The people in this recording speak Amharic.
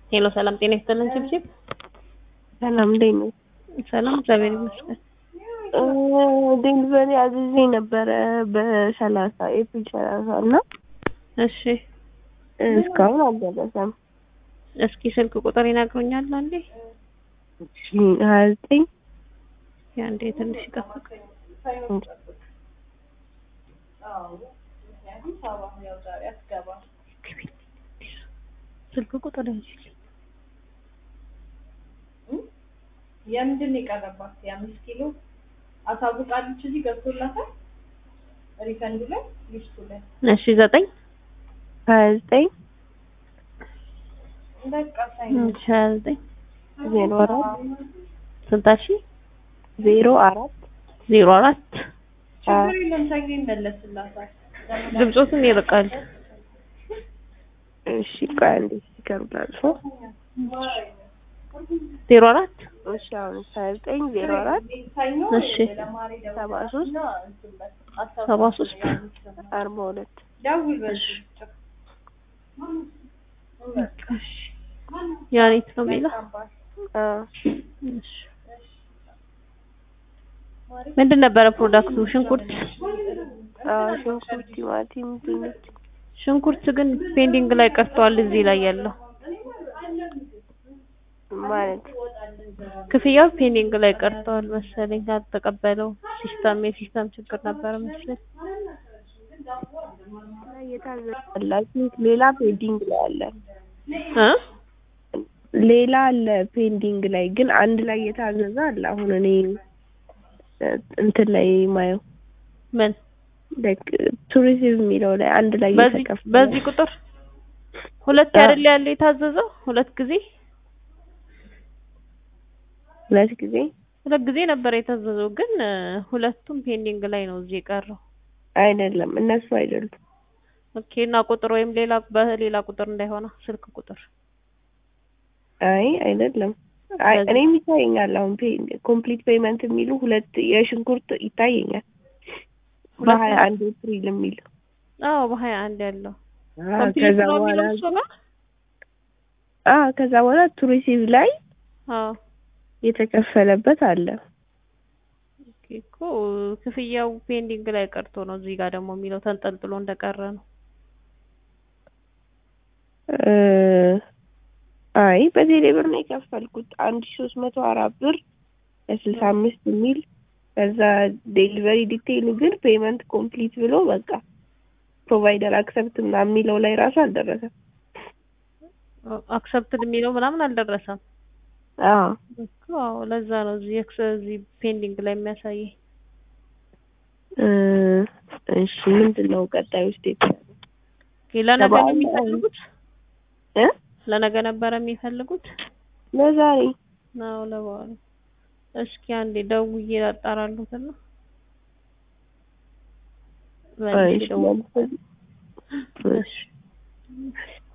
ሄሎ ሰላም ጤና ይስጥልን ችብችብ። ሰላም እንዴት ነው? ሰላም እግዚአብሔር ይመስገን። ዴሊቨሪ አዝዤ ነበረ በ30 ኤፕሪል 30 እና እሺ እስካሁን አልደረሰም። እስኪ ስልክ ቁጥር ይነግሩኛል አንዴ? 29 ያንዴ ትንሽ ይጠብቅ። ስልክ ቁጥር የምንድን ነው የቀረባት? የ5 ኪሎ አሳውቃለች እዚህ ገብቶላታል። ሪፈንድ ላይ ሊስቱ ላይ እሺ 9 29 በቃ ሳይ 29 04 ስንታሺ 04 04 ችግር የለም ሳይገኝ ይመለስላታል። ድምጾትም ይርቃል። እሺ ቆይ አንዴ ይከሩላል 04 እሺ አሁን 29 04 እሺ 73 73 42 ደውል በዚህ እሺ ያኔት ነው የሚለው። እሺ ምንድን ነበረ ፕሮዳክቱ? ሽንኩርት ሽንኩርት፣ ቲማቲም፣ ድንች። ሽንኩርት ግን ፔንዲንግ ላይ ቀርቷል። እዚህ ላይ ያለው ማለት ክፍያው ፔንዲንግ ላይ ቀርቷል መሰለኝ። አልተቀበለው የሲስተም ችግር ነበር መሰለኝ። የታዘዘላችሁ ሌላ ፔንዲንግ ላይ አለ ሌላ አለ ፔንዲንግ ላይ ግን አንድ ላይ የታዘዘ አለ። አሁን እኔ እንትን ላይ ማየው ምን ቱሪዝም የሚለው ላይ አንድ ላይ የተከፈለ በዚህ ቁጥር ሁለት አይደል ያለ የታዘዘው? ሁለት ጊዜ ነበር የታዘዘው ግን ሁለቱም ፔንዲንግ ላይ ነው እዚህ የቀረው። አይደለም እነሱ አይደሉም። ኦኬ እና ቁጥር ወይም በሌላ ቁጥር እንዳይሆነ ስልክ ቁጥር አይደለም። እኔም ይታየኛል አሁን ኮምፕሊት ፔመንት የሚሉ ሁለት የሽንኩርት ይታየኛል። በ21 ኤፕሪል የሚል በ21 ያለው ከዛ በኋላ ቱሪሲቭ ላይ የተከፈለበት አለ። እኮ ክፍያው ፔንዲንግ ላይ ቀርቶ ነው እዚህ ጋር ደግሞ የሚለው ተንጠልጥሎ እንደቀረ ነው። በቴሌ ብር ነው የከፈልኩት 1304 ብር ለ65 የሚል ከዛ ዴሊቨሪ ዲቴይሉ ግን ፔመንት ኮምፕሊት ብሎ በቃ ፕሮቫይደር አክሰፕት ምናምን የሚለው ላይ ራሱ አልደረሰም። አክሰፕትድ የሚለው ምናምን አልደረሰም። ለዛ ነው እዚህ ፔንዲንግ ላይ የሚያሳየው። እሺ ምንድነው ቀጣዩ ስቴፕ? ለነገ ነው የሚፈልጉት? ለነገ ነበር የሚፈልጉት? ለዛሬ ነው ለበኋላ። እስኪ አንዴ ደውዬ አጣራሉትና እሺ